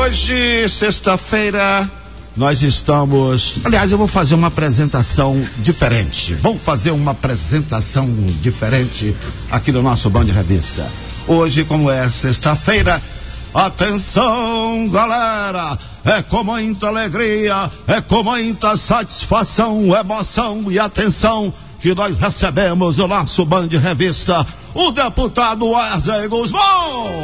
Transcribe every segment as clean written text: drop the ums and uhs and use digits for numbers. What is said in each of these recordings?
Hoje, sexta-feira, nós estamos... Aliás, eu vou fazer uma apresentação diferente. Vamos fazer uma apresentação diferente aqui do nosso Band Revista. Hoje, como é sexta-feira, atenção, galera! É com muita alegria, é com muita satisfação, emoção e atenção que nós recebemos o nosso Band Revista, o deputado Wesley Guzmão!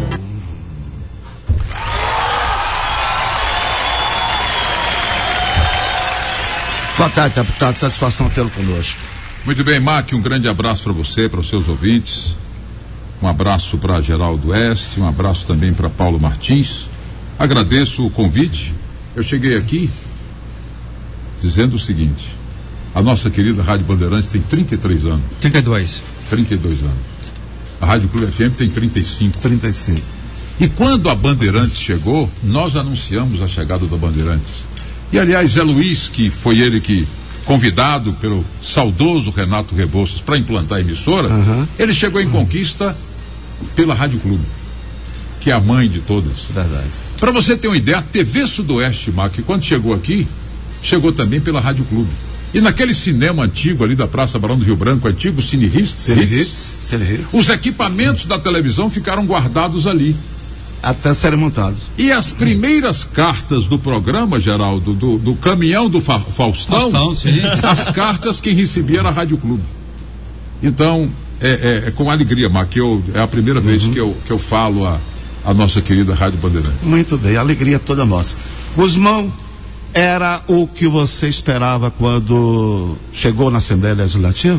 Boa tarde, deputado. Satisfação tê-lo conosco. Muito bem, Mac, um grande abraço para você, para os seus ouvintes. Um abraço para Geraldo Oeste, um abraço também para Paulo Martins. Agradeço o convite. Eu cheguei aqui dizendo o seguinte: a nossa querida Rádio Bandeirantes tem 33 anos. 32 anos. A Rádio Clube FM tem 35. E quando a Bandeirantes chegou, nós anunciamos a chegada da Bandeirantes. E aliás, Zé Luiz, que foi ele que, convidado pelo saudoso Renato Rebouças para implantar a emissora, ele chegou em Conquista pela Rádio Clube, que é a mãe de todas. Verdade. Para você ter uma ideia, a TV Sudoeste, Mac, quando chegou aqui, chegou também pela Rádio Clube. E naquele cinema antigo ali da Praça Barão do Rio Branco, antigo Cine Hits, os equipamentos da televisão ficaram guardados ali. Até serem montados. E as primeiras cartas do programa, Geraldo, do caminhão do Faustão, sim. As cartas quem recebia era a Rádio Clube. Então, é com alegria, Mar, que é a primeira vez que eu falo a nossa querida Rádio Bandeirantes. Muito bem, a alegria toda nossa. Guzmão, era o que você esperava quando chegou na Assembleia Legislativa?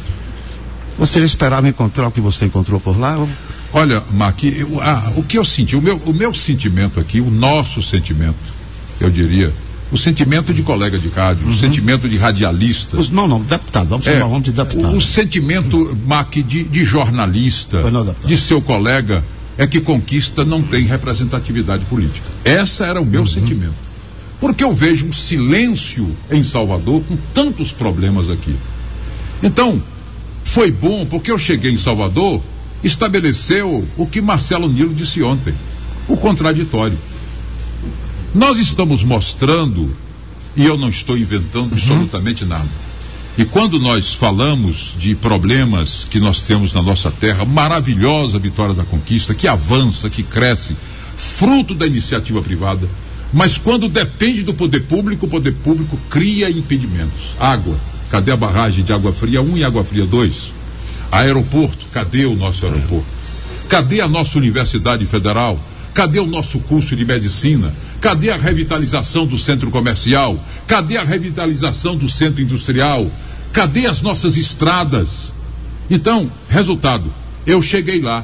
Você esperava encontrar o que você encontrou por lá? Olha, Mac, o que eu senti, o meu sentimento aqui, o nosso sentimento, eu diria, o sentimento de colega de rádio, o sentimento de radialista. Deputado, vamos chamar o nome de deputado. O sentimento, Mac, de jornalista, de seu colega, é que Conquista não tem representatividade política. Esse era o meu sentimento. Porque eu vejo um silêncio em Salvador com tantos problemas aqui. Então, foi bom, porque eu cheguei em Salvador, estabeleceu o que Marcelo Nilo disse ontem, o contraditório. Nós estamos mostrando, e eu não estou inventando absolutamente nada, e quando nós falamos de problemas que nós temos na nossa terra, maravilhosa vitória da Conquista, que avança, que cresce, fruto da iniciativa privada, mas quando depende do poder público, o poder público cria impedimentos. Água, cadê a barragem de Água Fria 1 e Água Fria 2? Aeroporto, cadê o nosso aeroporto? Cadê a nossa Universidade Federal? Cadê o nosso curso de medicina? Cadê a revitalização do centro comercial? Cadê a revitalização do centro industrial? Cadê as nossas estradas? Então, resultado, eu cheguei lá,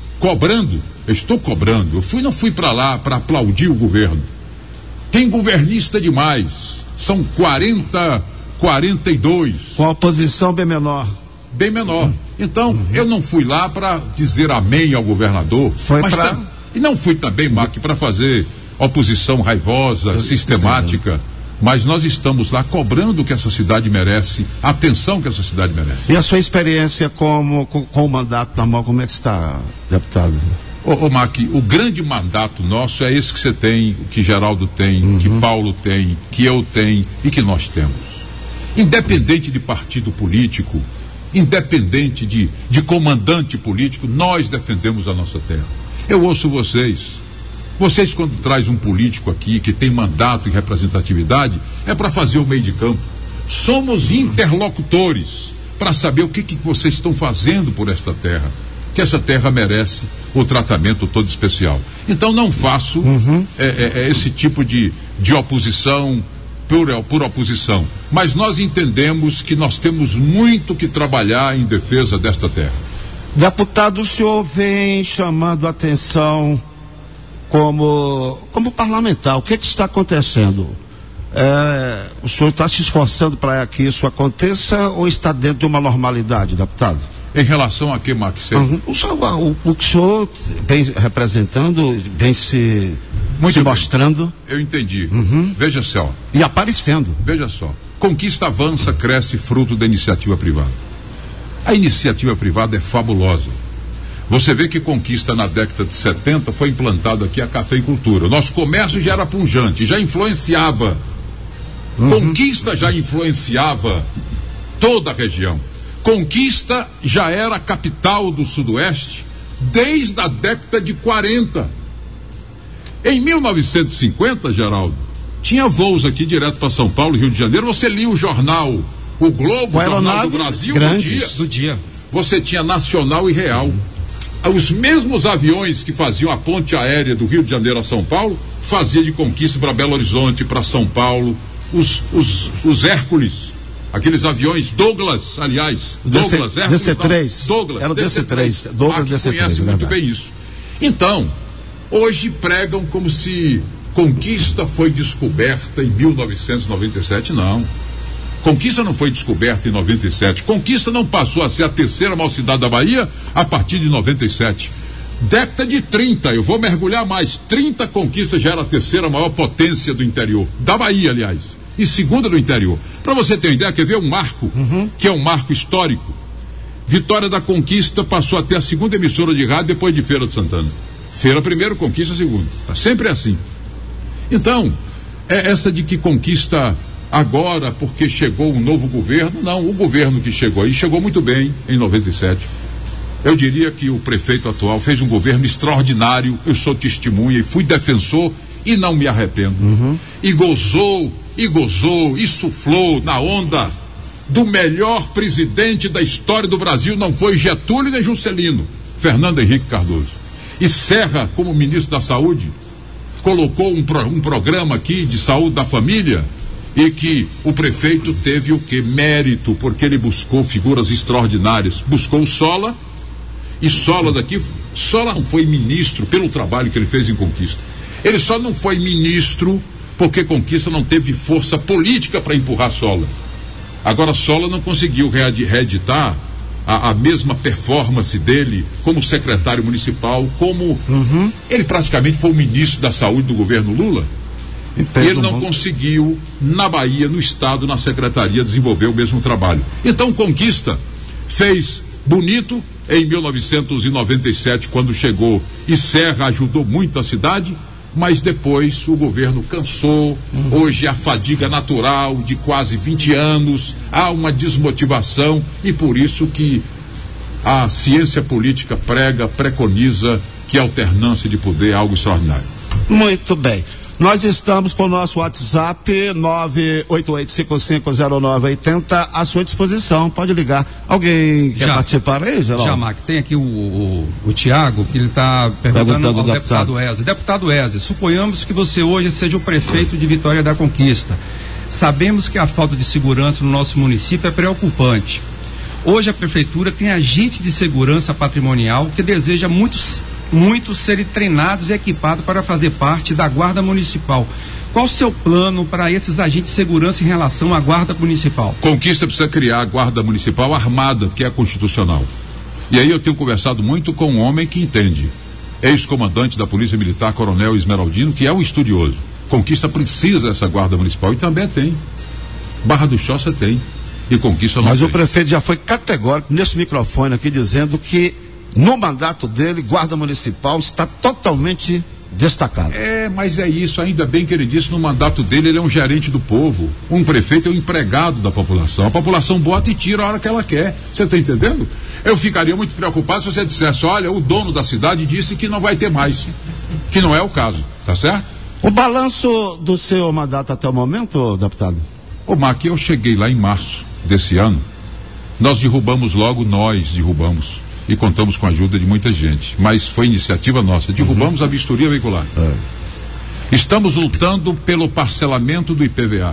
estou cobrando, não fui para lá para aplaudir o governo. Tem governista demais, são 42. Com a oposição bem menor. Então, eu não fui lá para dizer amém ao governador. E não fui também, Mac, para fazer oposição raivosa, sistemática. Mas nós estamos lá cobrando o que essa cidade merece, a atenção que essa cidade merece. E a sua experiência com o mandato na mão, como é que está, deputado? Mac, o grande mandato nosso é esse que você tem, que Geraldo tem, que Paulo tem, que eu tenho e que nós temos. Independente de partido político, independente de comandante político, nós defendemos a nossa terra. Eu ouço vocês quando traz um político aqui que tem mandato e representatividade, é para fazer o meio de campo. Somos interlocutores para saber o que vocês estão fazendo por esta terra, que essa terra merece o tratamento todo especial. Então não faço esse tipo de oposição por oposição, mas nós entendemos que nós temos muito que trabalhar em defesa desta terra. Deputado, o senhor vem chamando a atenção como parlamentar. O que está acontecendo? O senhor está se esforçando para que isso aconteça ou está dentro de uma normalidade, deputado? Em relação a que, Max? O que o senhor vem representando, vem se mostrando. Eu entendi. Veja só. E aparecendo. Veja só. Conquista avança, cresce fruto da iniciativa privada. A iniciativa privada é fabulosa. Você vê que Conquista na década de 70 foi implantado aqui a cafeicultura. O nosso comércio já era pujante, já influenciava. Conquista já influenciava toda a região. Conquista já era a capital do Sudoeste desde a década de 40. Em 1950, Geraldo, tinha voos aqui direto para São Paulo e Rio de Janeiro. Você lia o jornal O Globo, o Jornal do Brasil, do dia. Você tinha Nacional e Real. Os mesmos aviões que faziam a ponte aérea do Rio de Janeiro a São Paulo, fazia de Conquista para Belo Horizonte, para São Paulo. Os Hércules, aqueles aviões Douglas, aliás, Douglas, Hércules, DC-3. Douglas, era o DC-3. Douglas DC-3. Conhece muito bem isso. Então, hoje pregam como se Conquista foi descoberta em 1997. Não. Conquista não foi descoberta em 97. Conquista não passou a ser a terceira maior cidade da Bahia a partir de 97. Década de 30, eu vou mergulhar mais. 30 Conquista já era a terceira maior potência do interior, da Bahia, aliás, e segunda do interior. Para você ter uma ideia, quer ver um marco, que é um marco histórico? Vitória da Conquista passou a ter a segunda emissora de rádio depois de Feira de Santana. Feira primeiro, Conquista segundo. Sempre é assim. Então, é essa de que Conquista agora, porque chegou um novo governo. Não, o governo que chegou aí chegou muito bem em 97. Eu diria que o prefeito atual fez um governo extraordinário. Eu sou testemunha e fui defensor e não me arrependo. E gozou, e suflou na onda do melhor presidente da história do Brasil. Não foi Getúlio nem Juscelino, Fernando Henrique Cardoso. E Serra, como ministro da Saúde, colocou um programa aqui de saúde da família, e que o prefeito teve o que? Mérito, porque ele buscou figuras extraordinárias. Buscou o Sola, e Sola não foi ministro pelo trabalho que ele fez em Conquista. Ele só não foi ministro porque Conquista não teve força política para empurrar Sola. Agora Sola não conseguiu reeditar a mesma performance dele como secretário municipal, como ele praticamente foi o ministro da saúde do governo Lula. Ele não conseguiu, na Bahia, no estado, na secretaria, desenvolver o mesmo trabalho. Então Conquista fez bonito em 1997, quando chegou, e Serra ajudou muito a cidade, mas depois o governo cansou. Hoje a fadiga natural de quase 20 anos, há uma desmotivação, e por isso que a ciência política preconiza que a alternância de poder é algo extraordinário. Muito bem. Nós estamos com o nosso WhatsApp 988550980 à sua disposição. Pode ligar. Alguém quer participar aí, Geraldo? Já, Mac. Tem aqui o Tiago, que ele está perguntando ao deputado Ezio. Deputado Ezio, suponhamos que você hoje seja o prefeito de Vitória da Conquista. Sabemos que a falta de segurança no nosso município é preocupante. Hoje a prefeitura tem agente de segurança patrimonial que deseja muitos serem treinados e equipados para fazer parte da Guarda Municipal. Qual o seu plano para esses agentes de segurança em relação à Guarda Municipal? Conquista precisa criar a Guarda Municipal armada, que é constitucional. E aí eu tenho conversado muito com um homem que entende. Ex-comandante da Polícia Militar, Coronel Esmeraldino, que é um estudioso. Conquista precisa dessa Guarda Municipal, e também tem. Barra do Choça tem. E Conquista não tem. Mas o prefeito já foi categórico nesse microfone aqui, dizendo que no mandato dele, Guarda Municipal está totalmente destacado. Mas é isso, ainda bem que ele disse, no mandato dele ele é um gerente do povo. Um prefeito é um empregado da população. A população bota e tira a hora que ela quer. Você está entendendo? Eu ficaria muito preocupado se você dissesse, olha, o dono da cidade disse que não vai ter mais. Que não é o caso, tá certo? O balanço do seu mandato até o momento, deputado? Ô, Mac, eu cheguei lá em março desse ano. Nós derrubamos. E contamos com a ajuda de muita gente, mas foi iniciativa nossa. Derrubamos a vistoria veicular. Estamos lutando pelo parcelamento do IPVA.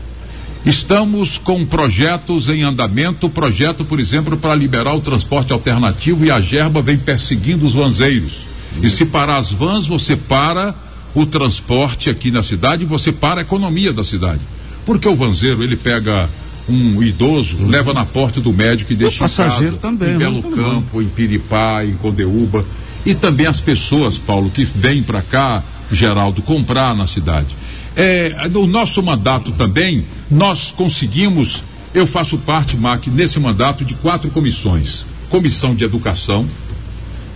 Estamos com projetos em andamento, projeto, por exemplo, para liberar o transporte alternativo, e a Gerba vem perseguindo os vanzeiros. E se parar as vans, você para o transporte aqui na cidade, você para a economia da cidade. Porque o vanzeiro, ele pega um idoso, leva na porta do médico e deixa em casa, também, em Belo Campo, em Piripá, em Condeúba. E também as pessoas, Paulo, que vêm para cá, Geraldo, comprar na cidade. No nosso mandato também, nós conseguimos, eu faço parte, Mac, nesse mandato de 4 comissões. Comissão de Educação,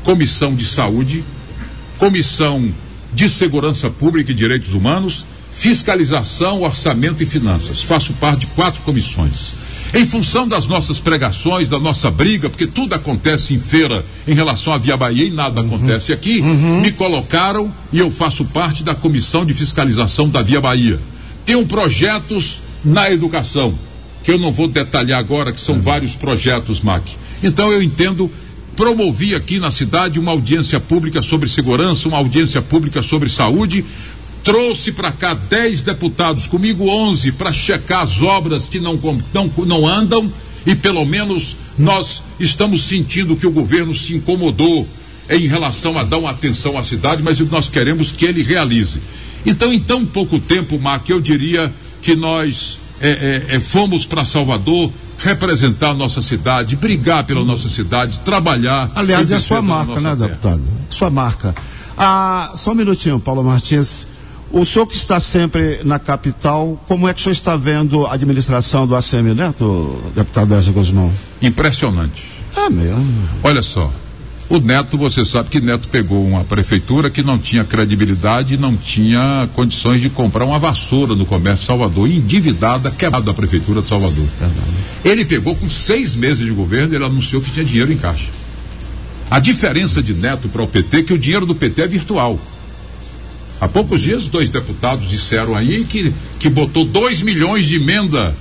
Comissão de Saúde, Comissão de Segurança Pública e Direitos Humanos, Fiscalização, Orçamento e Finanças. Faço parte de 4 comissões. Em função das nossas pregações, da nossa briga, porque tudo acontece em feira em relação à Via Bahia e nada acontece aqui, me colocaram e eu faço parte da Comissão de Fiscalização da Via Bahia. Tenho projetos na educação, que eu não vou detalhar agora, que são vários projetos, Mac. Então eu entendo, promovi aqui na cidade uma audiência pública sobre segurança, uma audiência pública sobre saúde, trouxe para cá 10 deputados, comigo 11, para checar as obras que não andam, e pelo menos nós estamos sentindo que o governo se incomodou em relação a dar uma atenção à cidade, mas nós queremos que ele realize. Então, em tão pouco tempo, Mac, eu diria que nós fomos para Salvador representar a nossa cidade, brigar pela nossa cidade, trabalhar. Aliás, é a sua marca, né, deputado? Sua marca. Só um minutinho, Paulo Martins. O senhor que está sempre na capital, como é que o senhor está vendo a administração do ACM Neto, deputado Ézio Guzmão? Impressionante. É mesmo. Olha só, o Neto, você sabe que Neto pegou uma prefeitura que não tinha credibilidade, não tinha condições de comprar uma vassoura no comércio de Salvador, endividada, quebrada a prefeitura de Salvador. Ele pegou com 6 meses de governo, ele anunciou que tinha dinheiro em caixa. A diferença de Neto para o PT é que o dinheiro do PT é virtual. Há poucos dias, 2 deputados disseram aí que botou 2 milhões de emenda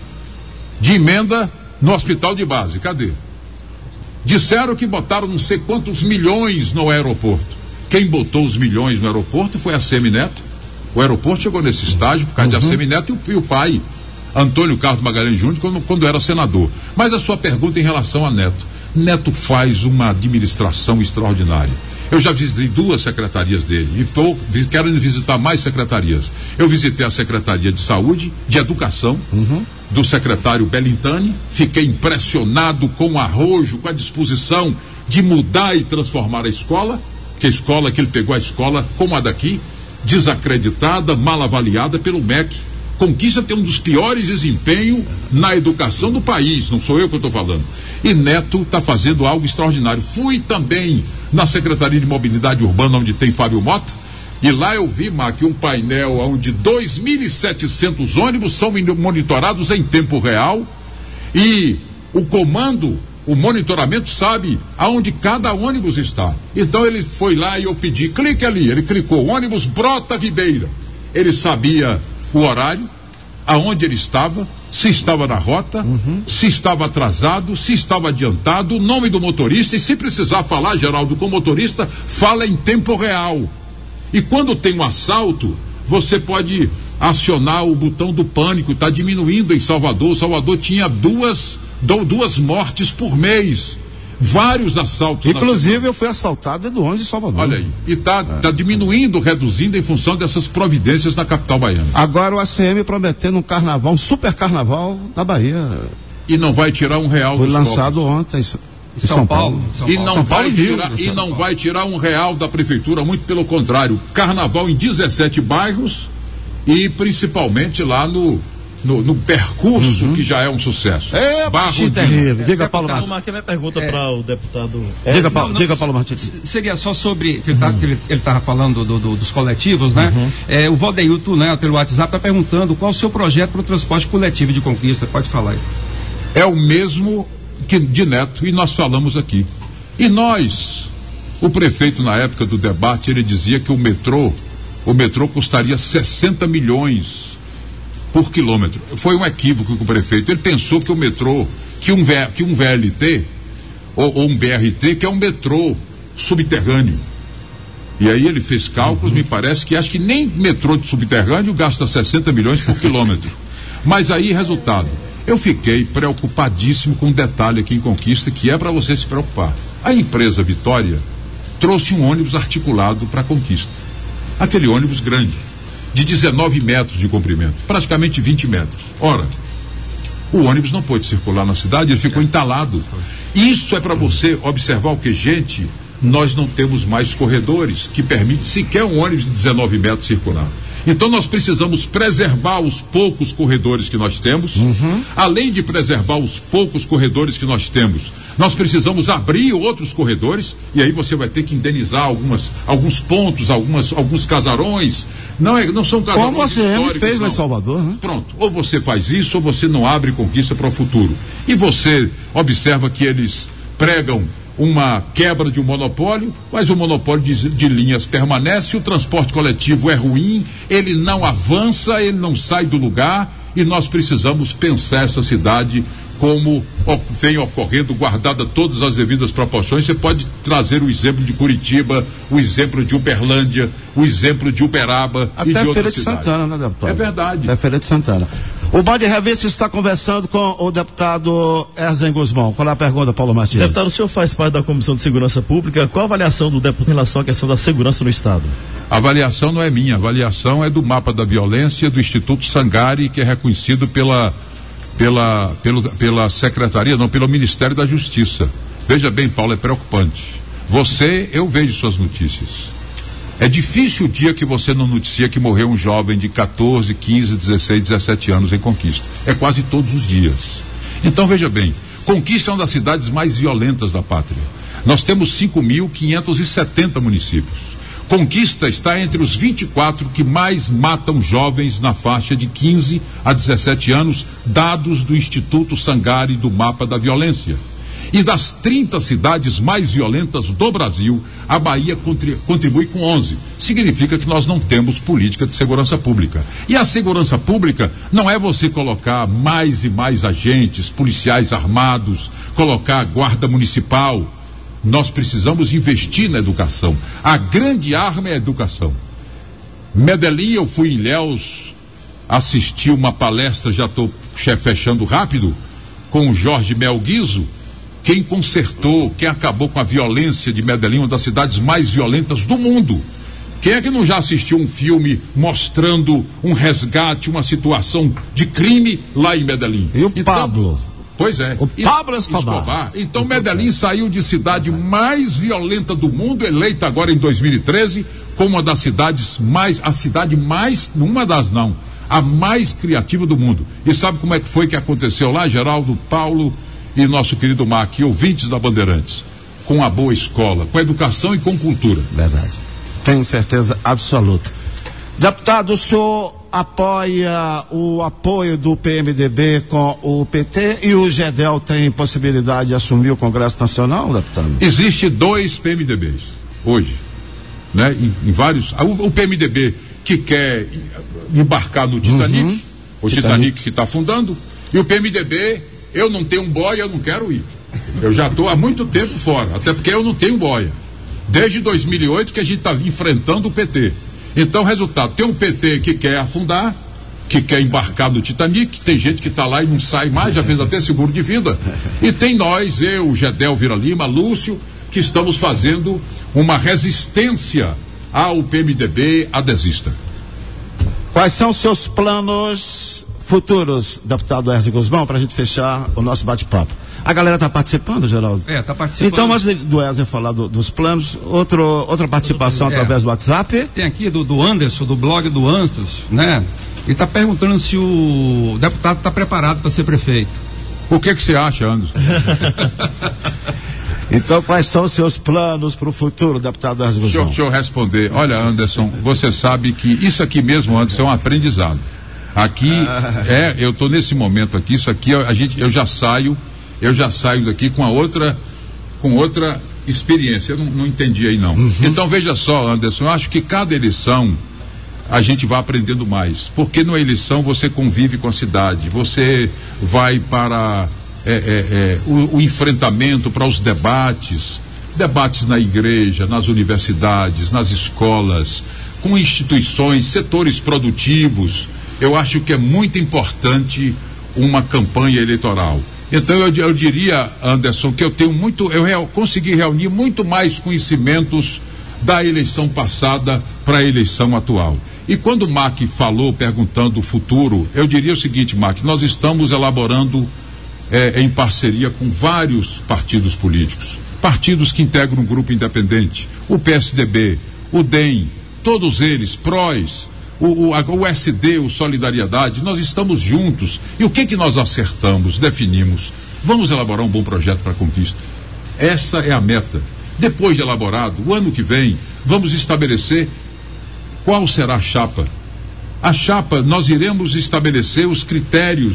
no hospital de base. Cadê? Disseram que botaram não sei quantos milhões no aeroporto. Quem botou os milhões no aeroporto foi a ACM Neto. O aeroporto chegou nesse estágio por causa de ACM Neto e o pai, Antônio Carlos Magalhães Júnior, quando era senador. Mas a sua pergunta em relação a Neto. Neto faz uma administração extraordinária. Eu já visitei 2 secretarias dele e quero visitar mais secretarias. Eu visitei a Secretaria de Saúde, de Educação, do secretário Belintani. Fiquei impressionado com o arrojo, com a disposição de mudar e transformar a escola, que a escola que ele pegou, a escola como a daqui, desacreditada, mal avaliada pelo MEC. Conquista tem um dos piores desempenhos na educação do país, não sou eu que estou falando. E Neto está fazendo algo extraordinário. Fui também na Secretaria de Mobilidade Urbana, onde tem Fábio Mota, e lá eu vi, Mac, um painel onde 2.700 ônibus são monitorados em tempo real, e o comando, o monitoramento sabe aonde cada ônibus está. Então ele foi lá e eu pedi, clique ali, ele clicou, ônibus Brota Ribeira. Ele sabia o horário, aonde ele estava, se estava na rota, se estava atrasado, se estava adiantado, o nome do motorista, e se precisar falar, Geraldo, com o motorista, fala em tempo real. E quando tem um assalto, você pode acionar o botão do pânico, está diminuindo em Salvador. Salvador tinha duas mortes por mês. Vários assaltos. Inclusive eu fui assaltado dentro do ônibus de Salvador. Olha aí. E tá diminuindo, reduzindo em função dessas providências na capital baiana. Agora o ACM prometendo um carnaval, um super carnaval da Bahia. E não vai tirar R$1 Foi lançado ontem em São Paulo. E não vai tirar R$1 da prefeitura, muito pelo contrário. Carnaval em 17 bairros e principalmente lá no percurso, que já é um sucesso. Barro terrível. Diga, Paulo Martins. Marquinhos, minha pergunta para o deputado. Diga, Paulo Martins. Seria só sobre, que ele estava falando dos coletivos, né? O Valdeilton, né, pelo WhatsApp, está perguntando qual o seu projeto para o transporte coletivo de Conquista. Pode falar aí. É o mesmo que de Neto, e nós falamos aqui. E o prefeito, na época do debate, ele dizia que o metrô custaria 60 milhões por quilômetro. Foi um equívoco com o prefeito. Ele pensou que o metrô, que um VLT ou um BRT, que é um metrô subterrâneo. E aí ele fez cálculos, me parece que acho que nem metrô de subterrâneo gasta 60 milhões por quilômetro. Mas aí, resultado, eu fiquei preocupadíssimo com um detalhe aqui em Conquista, que é para você se preocupar. A empresa Vitória trouxe um ônibus articulado para Conquista. Aquele ônibus grande, de 19 metros de comprimento, praticamente 20 metros. Ora, o ônibus não pôde circular na cidade, ele ficou entalado. Isso é para você observar o que, gente, nós não temos mais corredores que permitem sequer um ônibus de 19 metros circular. Então nós precisamos preservar os poucos corredores que nós temos. Além de preservar os poucos corredores que nós temos, nós precisamos abrir outros corredores, e aí você vai ter que indenizar alguns pontos, alguns casarões. Não são casarões como a CM fez lá em Salvador, né? Pronto, ou você faz isso ou você não abre Conquista para o futuro. E você observa que eles pregam uma quebra de um monopólio, mas o monopólio de linhas permanece, o transporte coletivo é ruim, ele não avança, ele não sai do lugar, e nós precisamos pensar essa cidade como vem ocorrendo, guardada todas as devidas proporções. Você pode trazer o exemplo de Curitiba, o exemplo de Uberlândia, o exemplo de Uberaba até e de outras Feira de cidades. Santana, né, deputado? É verdade. Até Feira de Santana. O Band Revista está conversando com o deputado Erzen Guzmão. Qual é a pergunta, Paulo Martins? Deputado, o senhor faz parte da Comissão de Segurança Pública. Qual a avaliação do deputado em relação à questão da segurança no Estado? A avaliação não é minha, a avaliação é do Mapa da Violência do Instituto Sangari, que é reconhecido pela Secretaria, não, pelo Ministério da Justiça. Veja bem, Paulo, é preocupante. Eu vejo suas notícias. É difícil o dia que você não noticia que morreu um jovem de 14, 15, 16, 17 anos em Conquista. É quase todos os dias. Então, veja bem, Conquista é uma das cidades mais violentas da pátria. Nós temos 5.570 municípios. Conquista está entre os 24 que mais matam jovens na faixa de 15 a 17 anos, dados do Instituto Sangari do Mapa da Violência. E das 30 cidades mais violentas do Brasil, a Bahia contribui com 11. Significa que nós não temos política de segurança pública. E a segurança pública não é você colocar mais e mais agentes, policiais armados, colocar guarda municipal. Nós precisamos investir na educação. A grande arma é a educação. Medellín, eu fui em Ilhéus, assisti uma palestra, já estou fechando rápido, com o Jorge Melguizo. Quem consertou, quem acabou com a violência de Medellín, uma das cidades mais violentas do mundo. Quem é que não já assistiu um filme mostrando um resgate, uma situação de crime lá em Medellín? E o Pablo? Pois é. O Pablo Escobar. Então Medellín saiu de cidade mais violenta do mundo, eleita agora em 2013, como uma das cidades a mais criativa do mundo. E sabe como é que foi que aconteceu lá, Geraldo, Paulo e nosso querido Mac, ouvintes da Bandeirantes? Com a boa escola, com educação e com cultura. Verdade. Tenho certeza absoluta. Deputado, o senhor apoia o apoio do PMDB com o PT e o GEDEL tem possibilidade de assumir o Congresso Nacional, deputado? Existe 2 PMDBs hoje, né? Em vários. O PMDB que quer embarcar no Titanic, o Titanic que está afundando, e o PMDB, eu não tenho boia, eu não quero ir. Eu já estou há muito tempo fora, até porque eu não tenho boia. Desde 2008 que a gente está enfrentando o PT. Então, resultado, tem um PT que quer afundar, que quer embarcar no Titanic, tem gente que está lá e não sai mais, já fez até seguro de vida, e tem nós, eu, o Gedel Vira Lima, Lúcio, que estamos fazendo uma resistência ao PMDB adesista. Quais são os seus planos futuros, deputado Erzen Guzmão, para a gente fechar o nosso bate-papo? A galera está participando, Geraldo? Está participando. Então, antes do Erzen falar dos planos, outra participação através do WhatsApp? Tem aqui do Anderson, do blog do Antos, né? Ele está perguntando se o deputado está preparado para ser prefeito. O que você acha, Anderson? Então, quais são os seus planos para o futuro, deputado Erzen Guzmão? Deixa eu responder. Olha, Anderson, você sabe que isso aqui mesmo, Anderson, é um aprendizado. Aqui, eu estou nesse momento aqui, isso aqui, eu já saio daqui com outra experiência. Eu não entendi aí não. Então veja só, Anderson, eu acho que cada eleição a gente vai aprendendo mais, porque numa eleição você convive com a cidade, você vai para o enfrentamento, para os debates na igreja, nas universidades, nas escolas, com instituições, setores produtivos. Eu acho que é muito importante uma campanha eleitoral. Então eu diria, Anderson, que eu consegui reunir muito mais conhecimentos da eleição passada para a eleição atual. E quando o Mac falou, perguntando o futuro, eu diria o seguinte, Mac, nós estamos elaborando em parceria com vários partidos políticos, partidos que integram um grupo independente, o PSDB, o DEM, todos eles, PROS, o SD, o Solidariedade, nós estamos juntos. E o que nós acertamos, definimos? Vamos elaborar um bom projeto para a conquista. Essa é a meta. Depois de elaborado, o ano que vem, vamos estabelecer qual será a chapa. A chapa, nós iremos estabelecer os critérios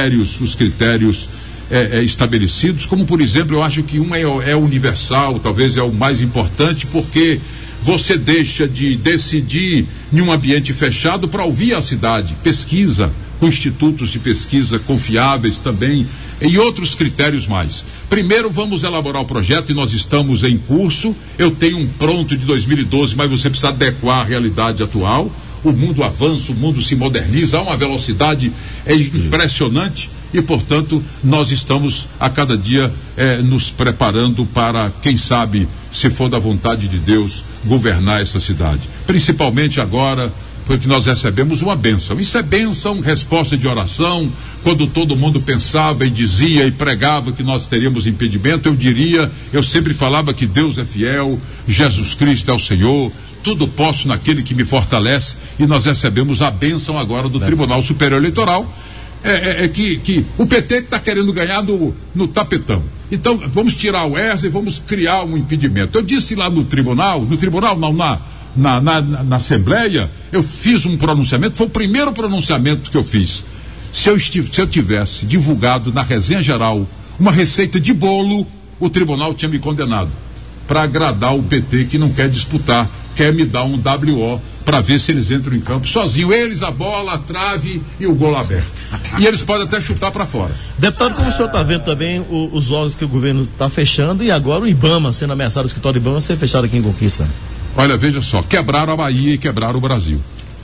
estabelecidos, como por exemplo, eu acho que um é universal, talvez é o mais importante, porque você deixa de decidir em um ambiente fechado para ouvir a cidade, pesquisa, com institutos de pesquisa confiáveis também, e outros critérios mais. Primeiro vamos elaborar o projeto e nós estamos em curso. Eu tenho um pronto de 2012, mas você precisa adequar à realidade atual. O mundo avança, o mundo se moderniza, há uma velocidade impressionante e, portanto, nós estamos a cada dia nos preparando para, quem sabe, se for da vontade de Deus, governar essa cidade. Principalmente agora, porque nós recebemos uma bênção. Isso é bênção, resposta de oração. Quando todo mundo pensava e dizia e pregava que nós teríamos impedimento, eu sempre falava que Deus é fiel, Jesus Cristo é o Senhor, tudo posso naquele que me fortalece, e nós recebemos a bênção agora do Tribunal Superior Eleitoral, que o PT está querendo ganhar no tapetão. Então, vamos tirar o ESA e vamos criar um impedimento. Eu disse lá no tribunal não, na Assembleia, eu fiz um pronunciamento, foi o primeiro pronunciamento que eu fiz. Se eu tivesse divulgado na resenha geral uma receita de bolo, o tribunal tinha me condenado, para agradar o PT, que não quer disputar, quer me dar um WO para ver se eles entram em campo sozinho. Eles, a bola, a trave e o gol aberto. E eles podem até chutar para fora. Deputado, como o senhor está vendo também os órgãos que o governo está fechando, e agora o IBAMA sendo ameaçado, o escritório IBAMA ser fechado aqui em Conquista? Olha, veja só, quebraram a Bahia e quebraram o Brasil.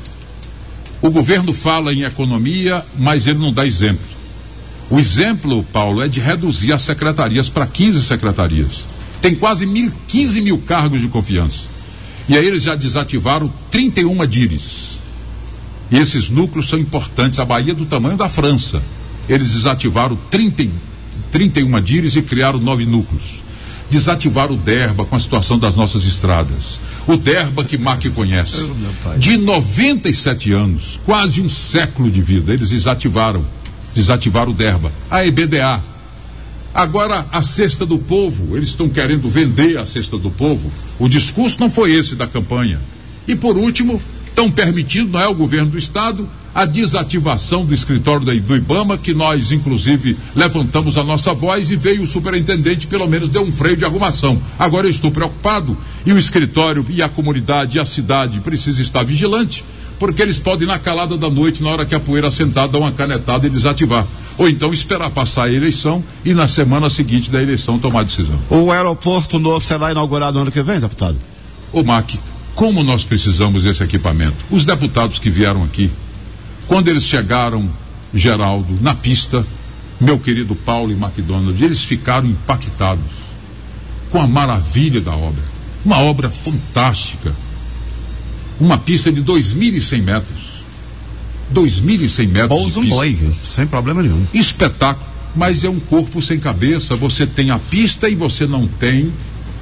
O governo fala em economia, mas ele não dá exemplo. O exemplo, Paulo, é de reduzir as secretarias para 15 secretarias. Tem quase 15 mil cargos de confiança. E aí eles já desativaram 31 DIRES. E esses núcleos são importantes. A Bahia é do tamanho da França. Eles desativaram 31 DIRES e criaram 9 núcleos. Desativaram o DERBA com a situação das nossas estradas. O DERBA que Mac conhece. De 97 anos, quase um século de vida, eles desativaram o DERBA. A EBDA. Agora, a Cesta do Povo, eles estão querendo vender a Cesta do Povo. O discurso não foi esse da campanha. E por último, estão permitindo, não é o governo do estado, a desativação do escritório do IBAMA, que nós inclusive levantamos a nossa voz e veio o superintendente, pelo menos deu um freio de arrumação. Agora eu estou preocupado, e o escritório e a comunidade e a cidade precisam estar vigilante, porque eles podem na calada da noite, na hora que a poeira assentar, dar uma canetada e desativar. Ou então esperar passar a eleição e na semana seguinte da eleição tomar decisão. O aeroporto novo será inaugurado no ano que vem, deputado? Ô Mac, como nós precisamos desse equipamento? Os deputados que vieram aqui, quando eles chegaram, Geraldo, na pista, meu querido Paulo e McDonald, eles ficaram impactados com a maravilha da obra. Uma obra fantástica. Uma pista de 2.100 metros. 2.100 metros de pista. Sem problema nenhum. Espetáculo, mas é um corpo sem cabeça. Você tem a pista e você não tem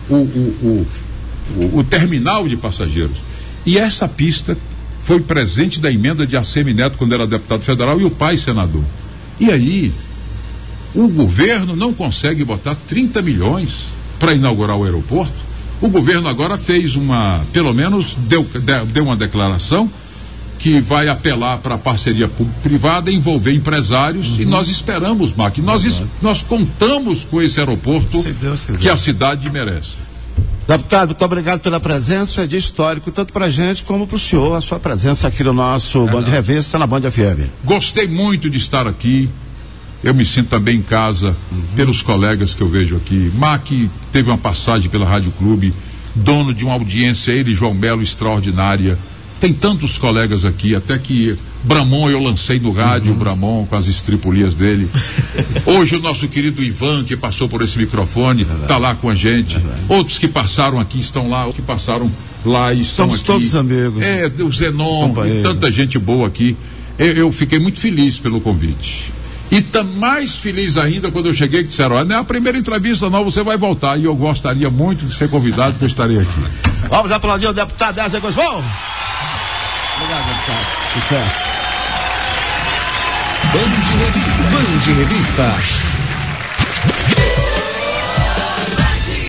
o terminal de passageiros. E essa pista foi presente da emenda de ACM Neto quando era deputado federal e o pai senador. E aí, o governo não consegue botar 30 milhões para inaugurar o aeroporto. O governo agora fez pelo menos deu uma declaração que vai apelar para a parceria público-privada, envolver empresários, e nós esperamos, Mac, nós contamos com esse aeroporto que a cidade merece. Deputado, muito obrigado pela presença, é de histórico, tanto para a gente como para o senhor, a sua presença aqui no nosso Band Revista, na Band FM. Gostei muito de estar aqui, eu me sinto também em casa, pelos colegas que eu vejo aqui. Mac teve uma passagem pela Rádio Clube, dono de uma audiência, ele e João Melo, extraordinária. Tem tantos colegas aqui, até que Bramon eu lancei no rádio, Bramon com as estripulias dele. Hoje o nosso querido Ivan, que passou por esse microfone, está lá com a gente. Outros que passaram aqui estão lá, que passaram lá e estão Somos aqui. Todos amigos. O Zenon, e tanta gente boa aqui. Eu fiquei muito feliz pelo convite. E mais feliz ainda quando eu cheguei, que disseram, não é a primeira entrevista não, você vai voltar. E eu gostaria muito de ser convidado, que eu estarei aqui. Vamos aplaudir o deputado Ézio Gosbon. Obrigado, deputado. Sucesso. Band Revista.